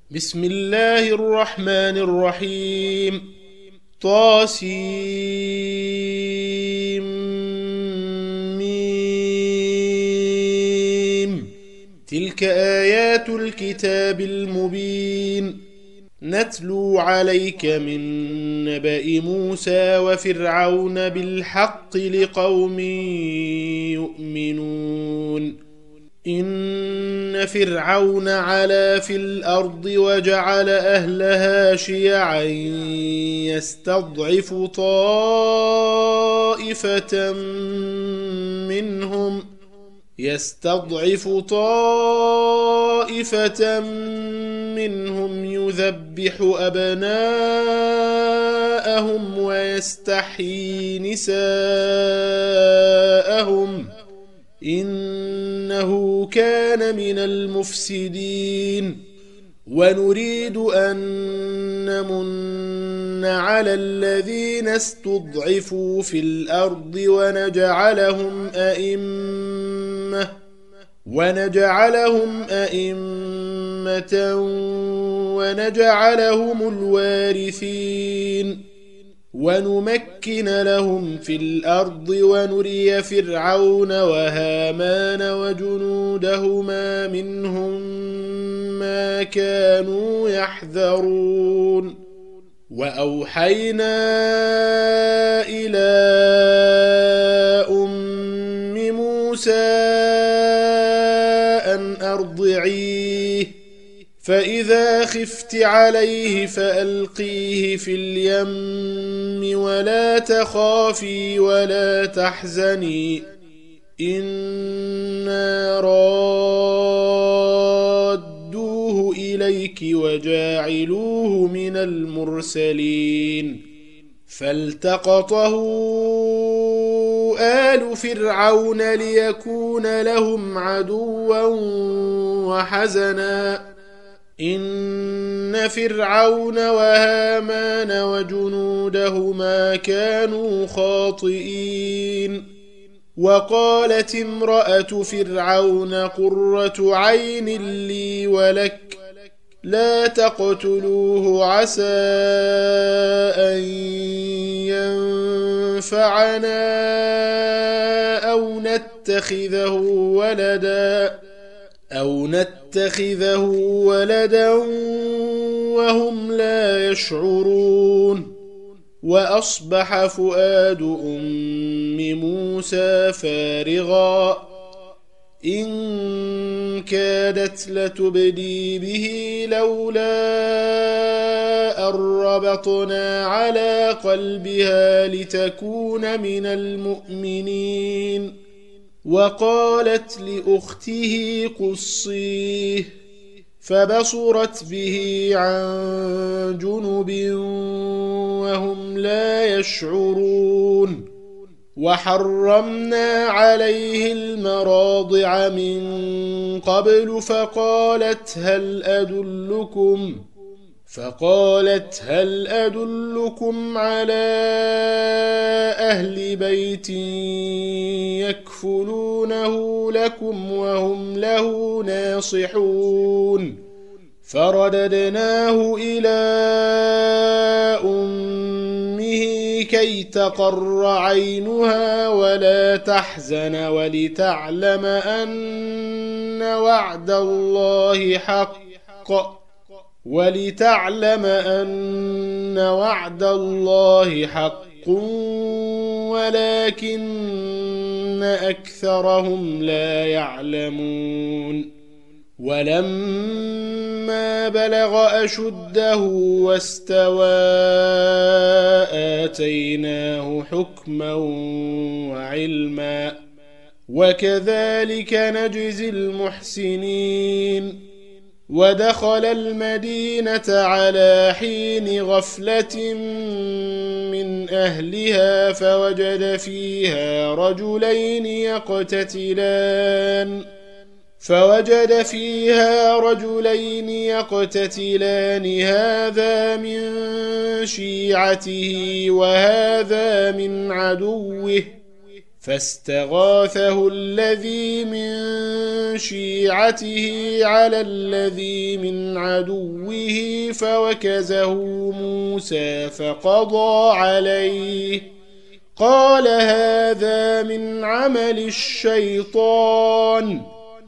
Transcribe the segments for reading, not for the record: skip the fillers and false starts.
بسم الله الرحمن الرحيم. طاسيم. تلك آيات الكتاب المبين. نتلو عليك من نبأ موسى وفرعون بالحق لقوم يؤمنون. إن فرعون علا في الأرض وجعل أهلها شيعا يستضعف طائفة منهم يذبح أبناءهم ويستحيي نساءهم إنه كان من المفسدين. ونريد أن نمن على الذين استضعفوا في الأرض ونجعلهم أئمة ونجعلهم الوارثين ونمكن لهم في الأرض ونري فرعون وهامان وجنودهما منهم ما كانوا يحذرون. وأوحينا إلى أم موسى أن أرضعيه فإذا خفت عليه فألقيه في اليم ولا تخافي ولا تحزني إنا رادوه إليك وجاعلوه من المرسلين. فالتقطه آل فرعون ليكون لهم عدوا وحزنا إن فرعون وهامان وجنودهما كانوا خاطئين. وقالت امرأة فرعون قرة عين لي ولك لا تقتلوه عسى أن ينفعنا أو نتخذه ولدا وهم لا يشعرون. وأصبح فؤاد أم موسى فارغا إن كادت لتبدي به لولا أن ربطنا على قلبها لتكون من المؤمنين. وقالت لأخته قصيه فبصرت به عن جنب وهم لا يشعرون. وحرمنا عليه المراضع من قبل فقالت هل أدلكم على أهل بيت يكفلونه لكم وهم له ناصحون. فرددناه إلى أمه كي تقر عينها ولا تحزن ولتعلم أن وعد الله حق ولكن أكثرهم لا يعلمون. ولما بلغ أشده واستوى آتيناه حكما وعلما وكذلك نجزي المحسنين. ودخل المدينة على حين غفلة من أهلها فوجد فيها رجلين يقتتلان هذا من شيعته وهذا من عدوه فاستغاثه الذي من شيعته على الذي من عدوه فوكزه موسى فقضى عليه قال هذا من عمل الشيطان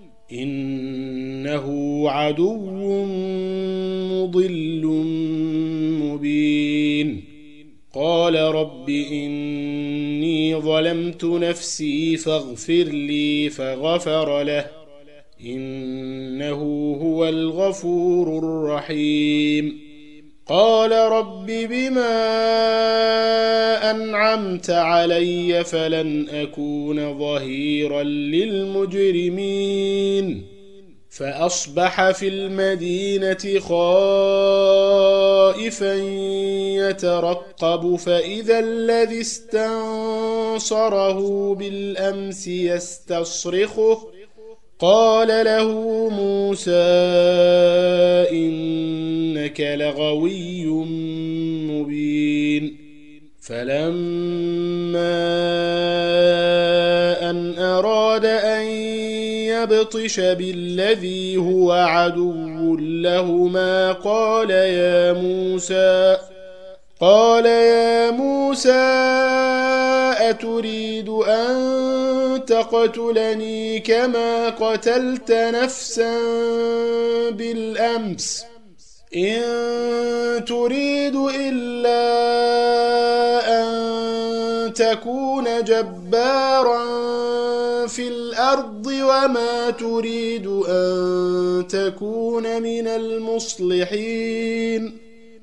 إنه عدو مضل مبين قال رب إني ظلمت نفسي فاغفر لي فغفر له إنه هو الغفور الرحيم قال رب بما أنعمت علي فلن أكون ظهيرا للمجرمين فأصبح في المدينة خائفا يترقب فإذا الذي استنصره بالأمس يستصرخه قال له موسى إنك لغوي مبين فلما أن أراد أن يبطش بالذي هو عدو لهما قال يا موسى أتريد أن تقتلني كما قتلت نفسا بالأمس إن تريد إلا أن تكون جبارا في الأرض وما تريد أن تكون من المصلحين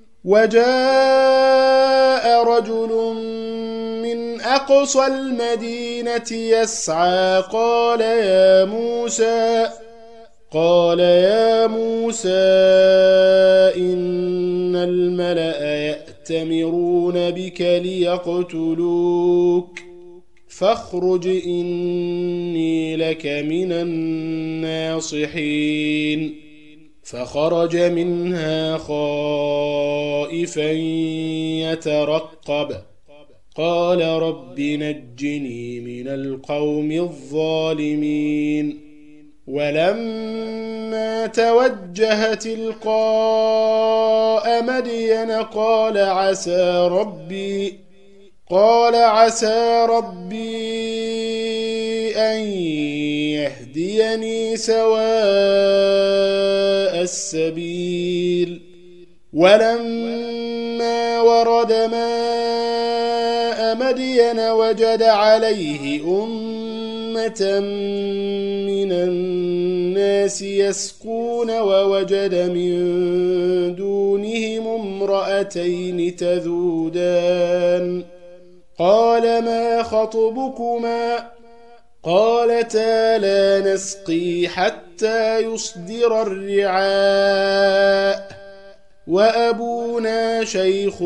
وجاء رجل من أقصى المدينة يسعى قال يا موسى إن الملأ يأتمرون بك ليقتلوك فاخرج إني لك من الناصحين فخرج منها خائفا يترقب قال رب نجني من القوم الظالمين ولما توجه تلقاء مدين قال عسى ربي أن يهديني سواء السبيل ولما ورد ماء مدين وجد عليه أمة من الناس يسقون ووجد من دونهم امرأتين تذودان قال ما خطبكما قالتا لا نسقي حتى يصدر الرعاء وأبونا شيخ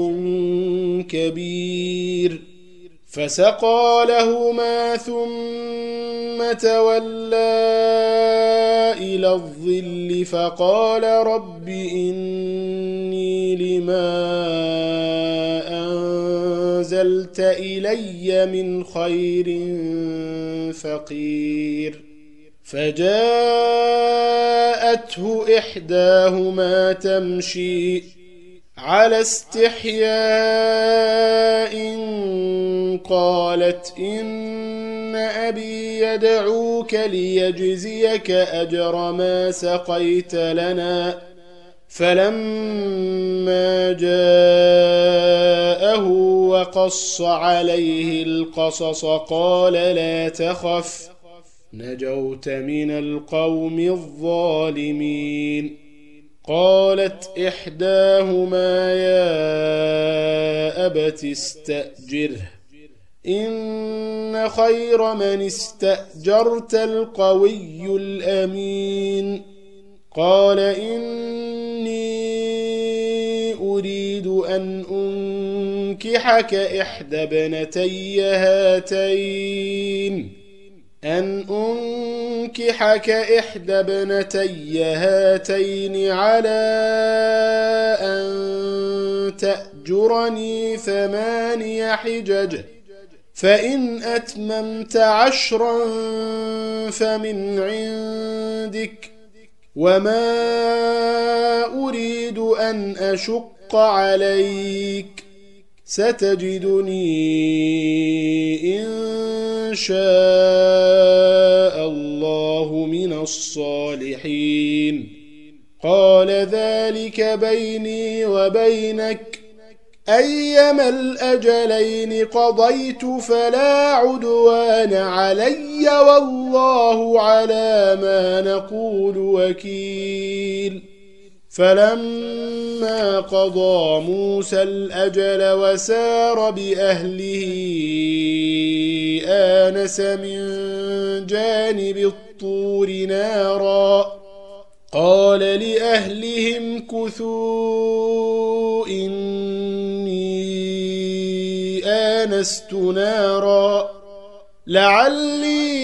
كبير فسقى لهما ثم تولى إلى الظل فقال رب إني لما أنزلت إلي من خير فقير فجاءته إحداهما تمشي على استحياء قالت إن أبي يدعوك ليجزيك أجر ما سقيت لنا فلما جاءه وقص عليه القصص قال لا تخف نجوت من القوم الظالمين قالت إحداهما يا أبت استأجره إن خير من استأجرت القوي الأمين قال إني أريد أن أنكحك إحدى ابنتي هاتين على أن تأجرني 8 حجج فإن أتممت 10 فمن عندك، وما أريد أن أشق عليك، ستجدني إن شاء الله من الصالحين. قال ذلك بيني وبينك، أيما الأجلين قضيت فلا عدوان علي، والله على ما نقول وكيل. فلما قضى موسى الأجل وسار بأهله آنس من جانب الطور نارا، قال لأهلهم كثوا إني آنست نارا لعلي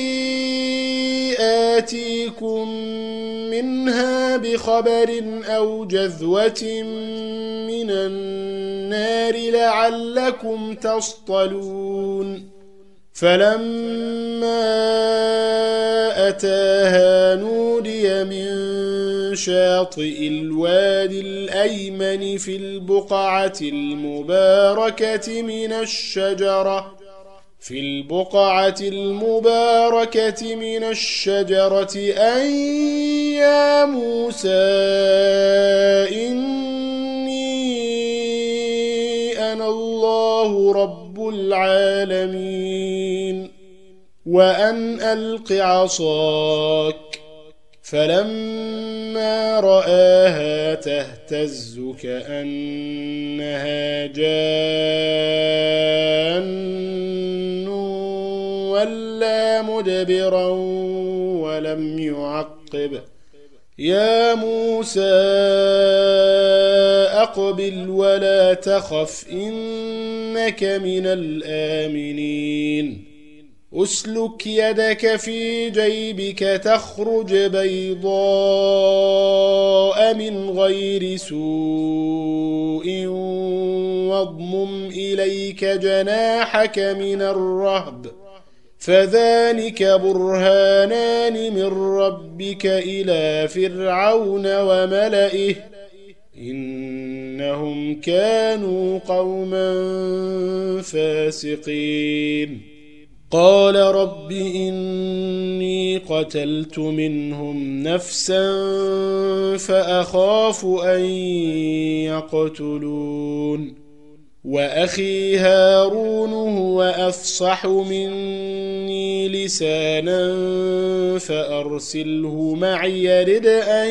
آتيكم منها بخبر أو جذوة من النار لعلكم تصطلون. فلما أتاها نودي من شاطئ الوادي الأيمن في البقعة المباركة من الشجرة أن يا موسى إني أنا الله رب العالمين، وأن ألق عصاك. فلما رآها تهتز كأنها جان ولا مدبرا ولم يعقب. يا موسى أقبل ولا تخف إنك من الآمنين. أسلك يدك في جيبك تخرج بيضاء من غير سوء، واضمم إليك جناحك من الرهب، فذلك برهانان من ربك إلى فرعون وملئه إنهم كانوا قوما فاسقين. قال رب إني قتلت منهم نفسا فأخاف أن يقتلون، وأخي هارون هو أفصح مني لسانا فأرسله معي يرد أن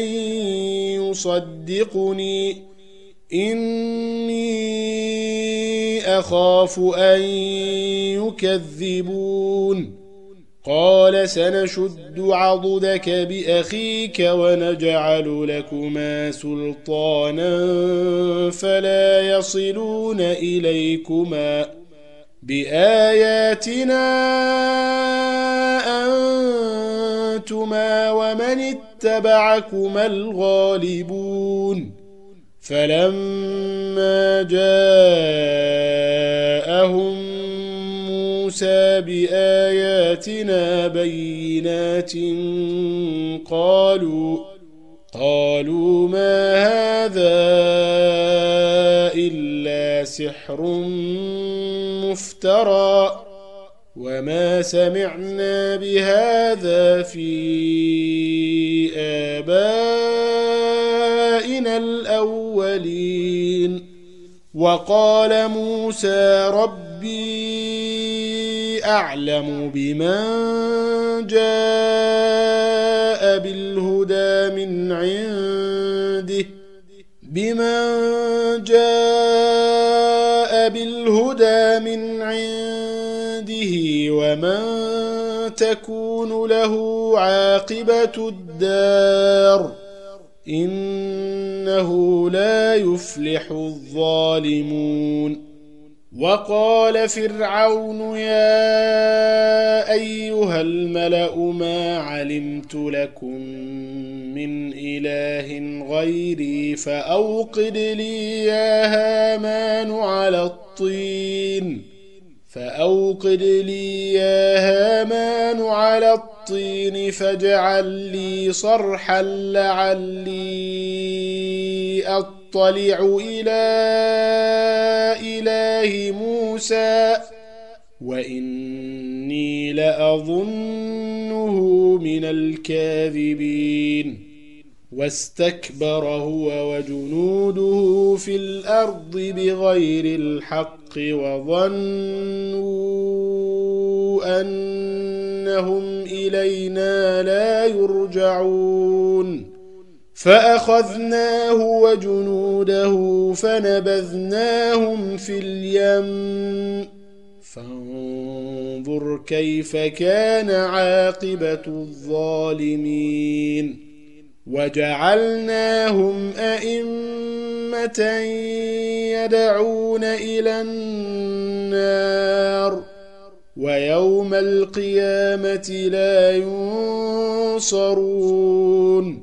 يصدقني إني أخاف أن يكذبون. قال سنشد عضدك بأخيك ونجعل لكما سلطانا فلا يصلون إليكما بآياتنا أنتما ومن اتبعكما الغالبون. فلما جاءهم موسى بآياتنا بينات قالوا ما هذا إلا سحر مفترى وما سمعنا بهذا في آبائنا الأولين. وقال موسى ربي أعلم بمن جاء بالهدى من عنده ومن تكون له عاقبة الدار إنه لا يفلح الظالمون. وقال فرعون يا أيها الملأ ما علمت لكم من إله غيري فأوقد لي يا هامان على الطين فأوقد لي يا هامان على الطين فاجعل لي صرحا لعلي أطلع إلى إله موسى وإني لأظنه من الكاذبين واستكبر هو وجنوده في الأرض بغير الحق وظنوا أنهم إلينا لا يرجعون فأخذناه وجنوده فنبذناهم في اليم فانظر كيف كان عاقبة الظالمين وجعلناهم أئمة يدعون إلى النار ويوم القيامة لا ينصرون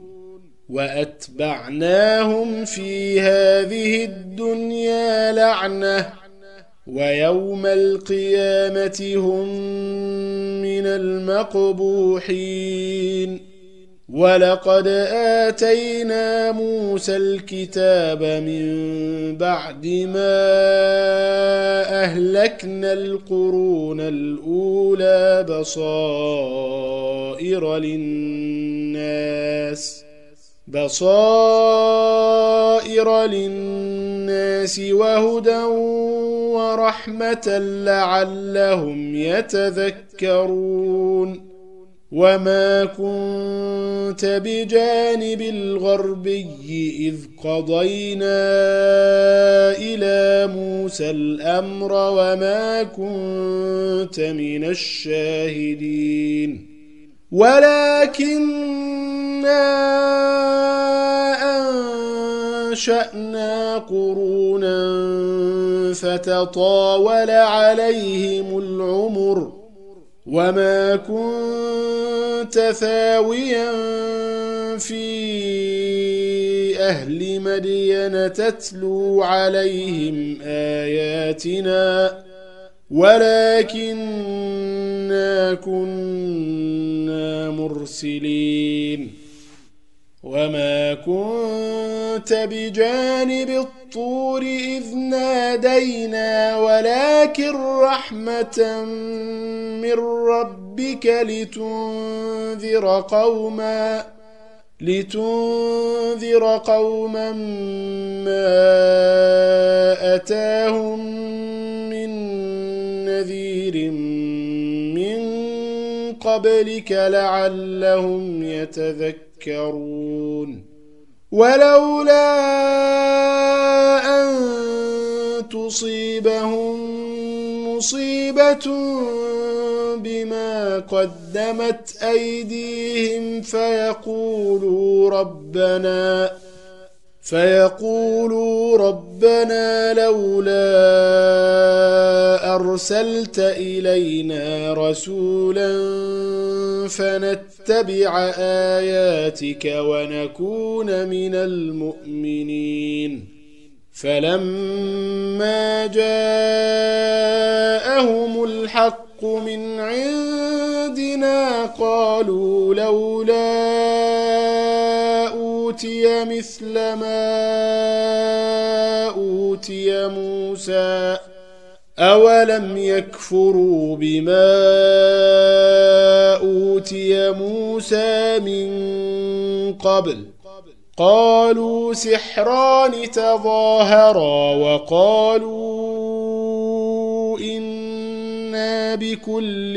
وأتبعناهم في هذه الدنيا لعنة ويوم القيامة هم من المقبوحين ولقد آتينا موسى الكتاب من بعد ما أهلكنا القرون الأولى بصائر للناس وهدى ورحمة لعلهم يتذكرون وما كنت بجانب الغربي إذ قضينا إلى موسى الأمر وما كنت من الشاهدين ولكننا أنشأنا قرونا فتطاول عليهم العمر وما كنت ثاويا في أهل مدين تتلو عليهم آياتنا ولكننا كنا مرسلين وما كنت بجانب الطور إذ نادينا ولكن رحمة من ربك لتنذر قوما ما أتاهم من نذير من قبلك لعلهم يتذكرون ولولا أن تصيبهم مصيبة بما قدمت أيديهم فيقولوا ربنا لولا أرسلت إلينا رسولا فنتبع آياتك ونكون من المؤمنين فلما جاءهم الحق من عندنا قالوا لولا أوتي مثل ما أوتي موسى أولم يكفروا بما أوتي موسى من قبل قالوا سحران تظاهرا وقالوا إنا بكل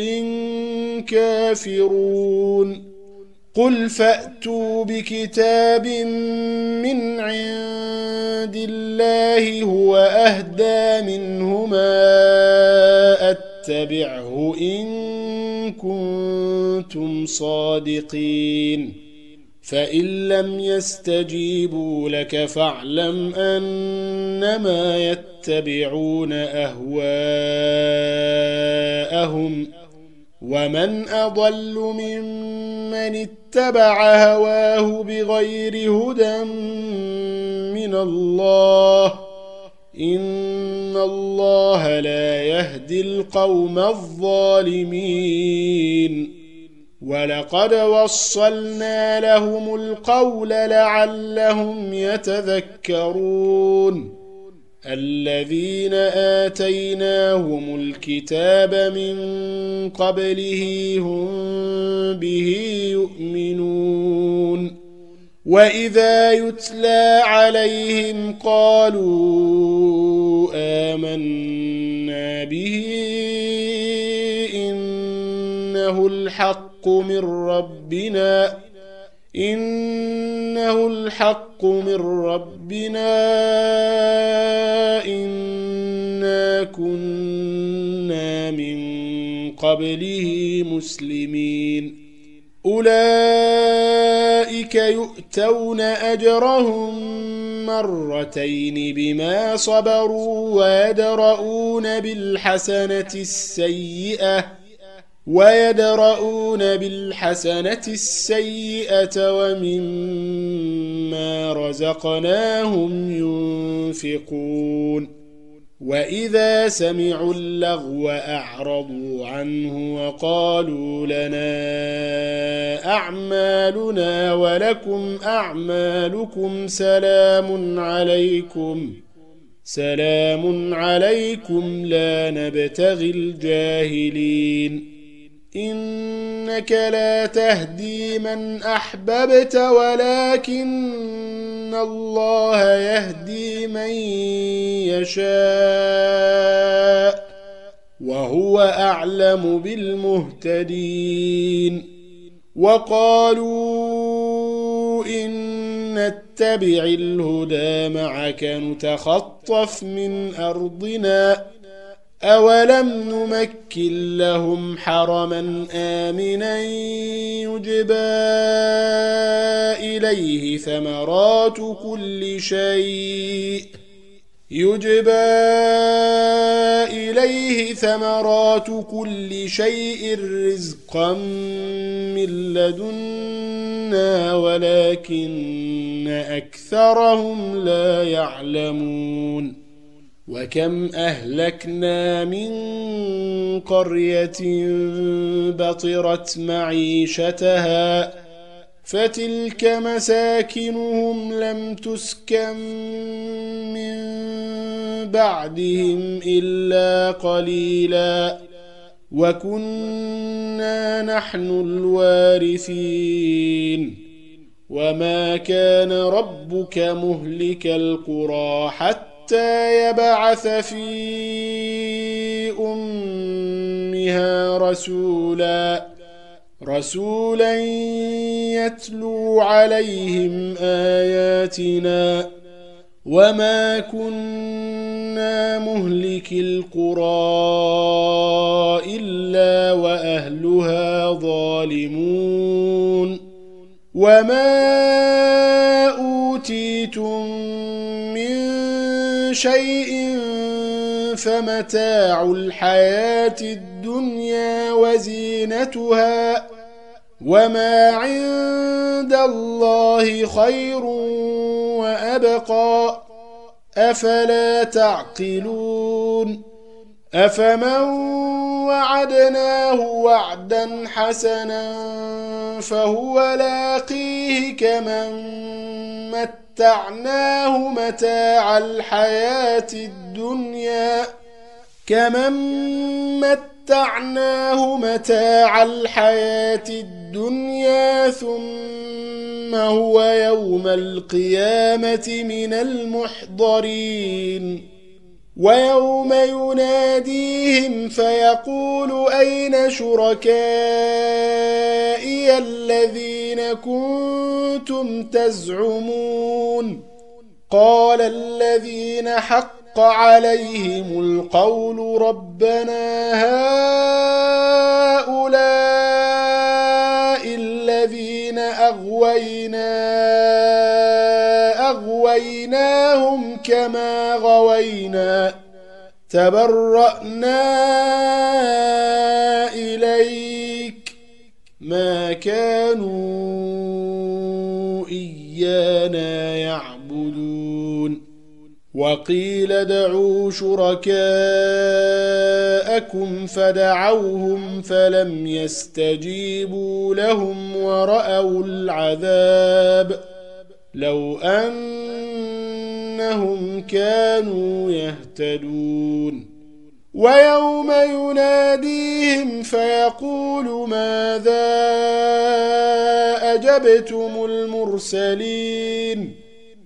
كافرون قل فأتوا بكتاب من عند الله هو أهدى منهما أتبعه إن كنتم صادقين فإن لم يستجيبوا لك فاعلم أنما يتبعون أهواءهم ومن أضل ممن اتبع هواه بغير هدى من الله إن الله الله لا يهدي القوم الظالمين ولقد وصلنا لهم القول لعلهم يتذكرون الذين آتيناهم الكتاب من قبله هم به يؤمنون وإذا يتلى عليهم قالوا آمنا به إنه الحق من ربنا إنا كنا من قبله مسلمين أولئك يؤتون أجرهم مرتين بما صبروا ويدرؤون بالحسنة السيئة ومما رزقناهم ينفقون وإذا سمعوا اللغو أعرضوا عنه وقالوا لنا أعمالنا ولكم أعمالكم سلام عليكم لا نبتغي الجاهلين إنك لا تهدي من أحببت ولكن الله يهدي من يشاء وهو أعلم بالمهتدين وقالوا إن نتبع الهدى معك نتخطف من أرضنا أولم نمكن لهم حرما آمنا يجبى إليه ثمرات كل شيء رزقا من لدنا ولكن أكثرهم لا يعلمون وكم أهلكنا من قرية بطرت معيشتها فتلك مساكنهم لم تسكن من بعدهم إلا قليلا وكنا نحن الوارثين وما كان ربك مهلك القرى حتى يبعث في أمها رسولا يتلو عليهم آياتنا وما كنا مهلك القرى إلا وأهلها ظالمون وما أوتيتم من شيء فمتاع الحياة الدنيا وزينتها وما عند الله خير وأبقى أفلا تعقلون أفمن وعدناه وعدا حسنا فهو لاقيه كمن متعناه متاع الحياة الدنيا ثم هو يوم القيامة من المحضرين ويوم يناديهم فيقول أين شركائي الذين كنتم تزعمون قال الذين حق عليهم القول ربنا هؤلاء الذين أغويناهم كما غوينا تبرأنا إليك ما كانوا إيانا يعبدون وقيل ادعوا شركاءكم فدعوهم فلم يستجيبوا لهم ورأوا العذاب لو أنهم كانوا يهتدون ويوم يناديهم فيقول ماذا أجبتم المرسلين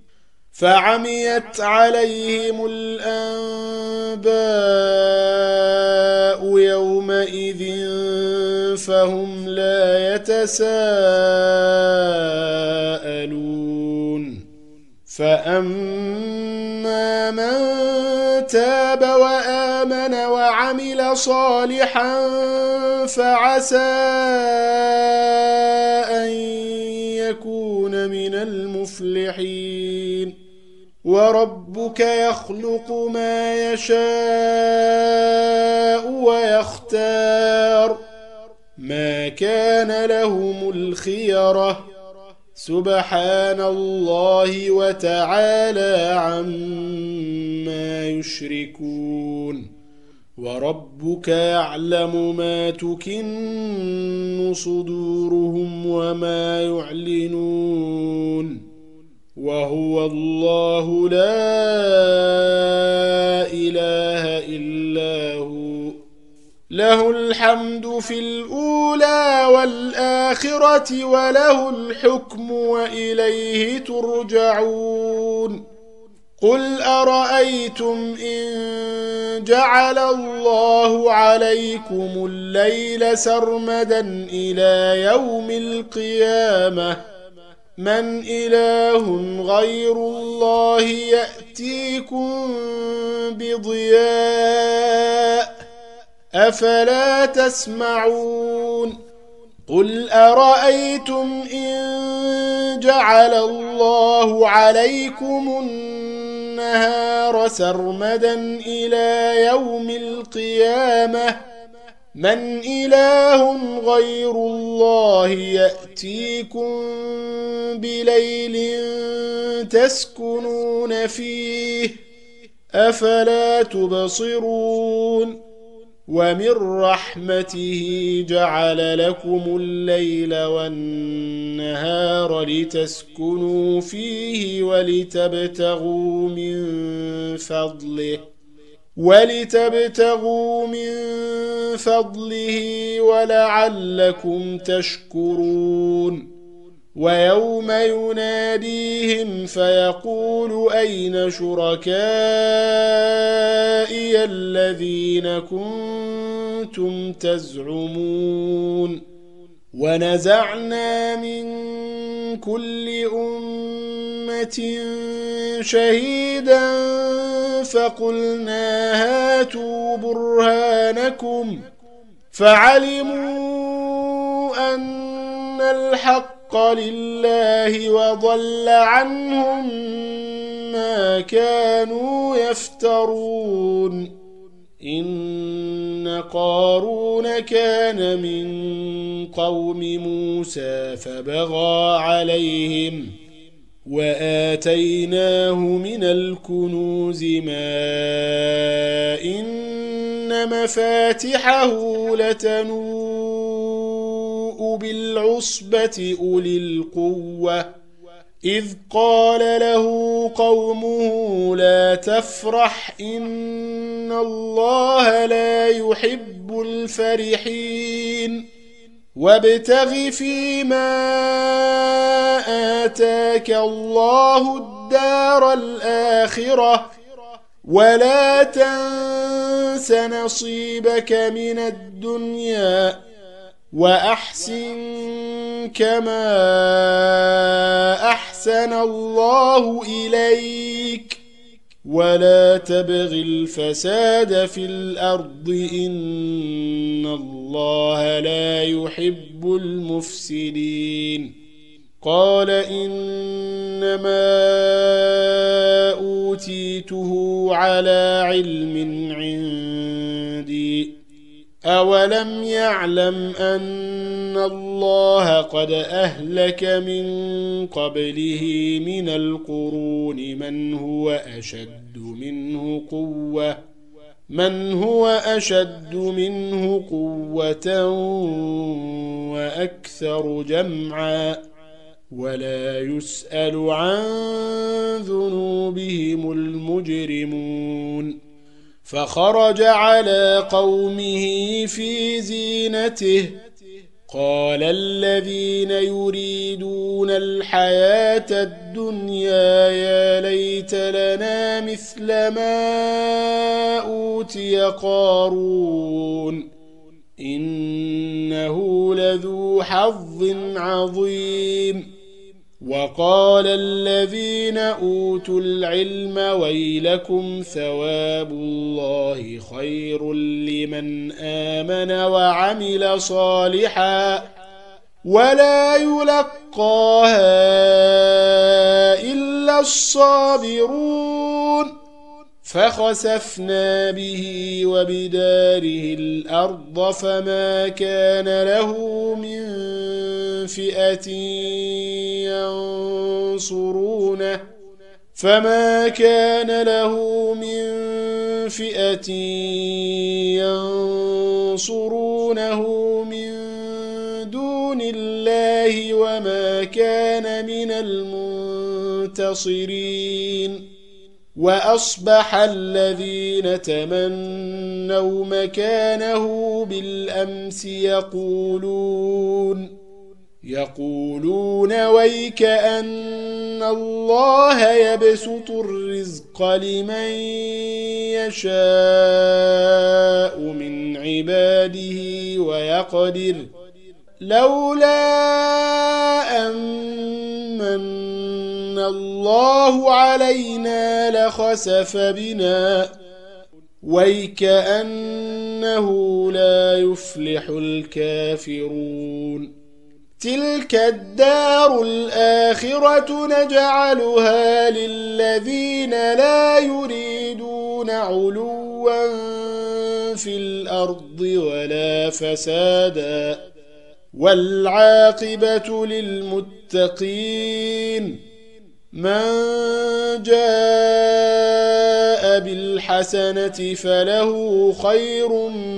فعميت عليهم الأنباء يومئذ فهم لا يتساءلون فأما من تاب وآمن وعمل صالحا فعسى أن يكون من المفلحين وربك يخلق ما يشاء ويختار ما كان لهم الخيرة سبحان الله وتعالى عما يشركون وربك يعلم ما تكن صدورهم وما يعلنون وهو الله لا إله إلا هو له الحمد في الأولى والآخرة وله الحكم وإليه ترجعون قل أرأيتم إن جعل الله عليكم الليل سرمدا إلى يوم القيامة من إله غير الله يأتيكم بضياء أفلا تسمعون قل أرأيتم إن جعل الله عليكم النهار سرمدا إلى يوم القيامة من إله غير الله يأتيكم بليل تسكنون فيه أفلا تبصرون ومن رحمته جعل لكم الليل والنهار لتسكنوا فيه ولتبتغوا من فضله ولعلكم تشكرون ويوم يناديهم فيقول أين شركائي الذين كنتم تزعمون ونزعنا من كل أمة شهيدا فقلنا هاتوا برهانكم فعلموا أن الحق لله وضل عنهم ما كانوا يفترون إن قارون كان من قوم موسى فبغى عليهم وآتيناه من الكنوز ما إن مفاتحه لتنوء بالعصبة أولي القوة إذ قال له قومه لا تفرح إن الله لا يحب الفرحين وابتغ فيما آتاك الله الدار الآخرة ولا تنس نصيبك من الدنيا وأحسن كما أحسن الله إليك ولا تبغ الفساد في الأرض إن الله لا يحب المفسدين قال إنما أوتيته على علم عندي أولم يعلم أن الله قد أهلك من قبله من القرون من هو أشد منه قوة وأكثر جمعا ولا يسأل عن ذنوبهم المجرمون فخرج على قومه في زينته قال الذين يريدون الحياة الدنيا يا ليت لنا مثل ما أوتي قارون إنه لذو حظ عظيم وقال الذين أوتوا العلم ويلكم ثواب الله خير لمن آمن وعمل صالحا ولا يلقاها إلا الصابرون فخسفنا به وبداره الأرض فما كان له من فئة ينصرونه من دون الله وما كان من المنتصرين وأصبح الذين تمنوا مكانه بالأمس يقولون ويك أن الله يبسط الرزق لمن يشاء من عباده ويقدر لولا أمن الله علينا لخسف بنا ويكأنه لا يفلح الكافرون تلك الدار الآخرة نجعلها للذين لا يريدون علوا في الأرض ولا فسادا والعاقبة للمتقين من جاء بالحسنة فله خير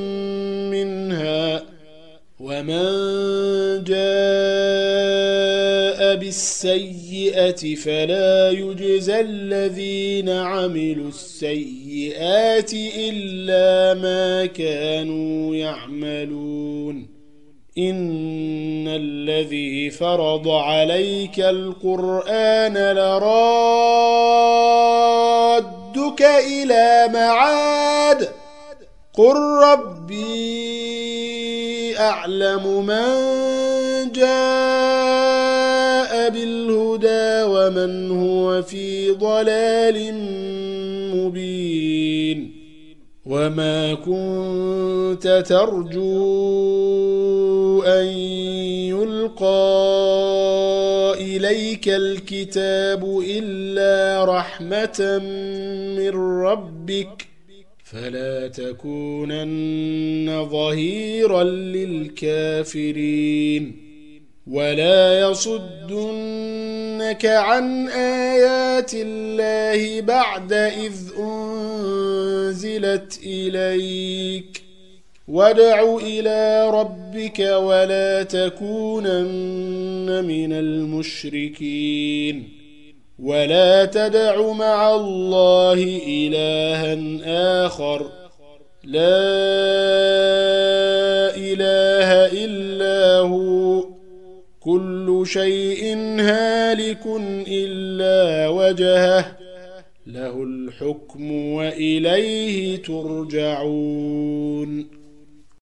منها ومن جاء بالسيئة فلا يجزى الذين عملوا السيئات إلا ما كانوا يعملون إن الذي فرض عليك القرآن لرادك إلى معاد قل ربي أعلم من جاء بالهدى ومن هو في ضلال مبين وما كنت ترجو أن يلقى إليك الكتاب إلا رحمة من ربك فلا تكونن ظهيرا للكافرين ولا يصدنك عن آيات الله بعد إذ أنزلت إليك وادع إلى ربك ولا تكونن من المشركين ولا تدع مع الله إلها آخر لا إله إلا هو كل شيء هالك إلا وجهه له الحكم وإليه ترجعون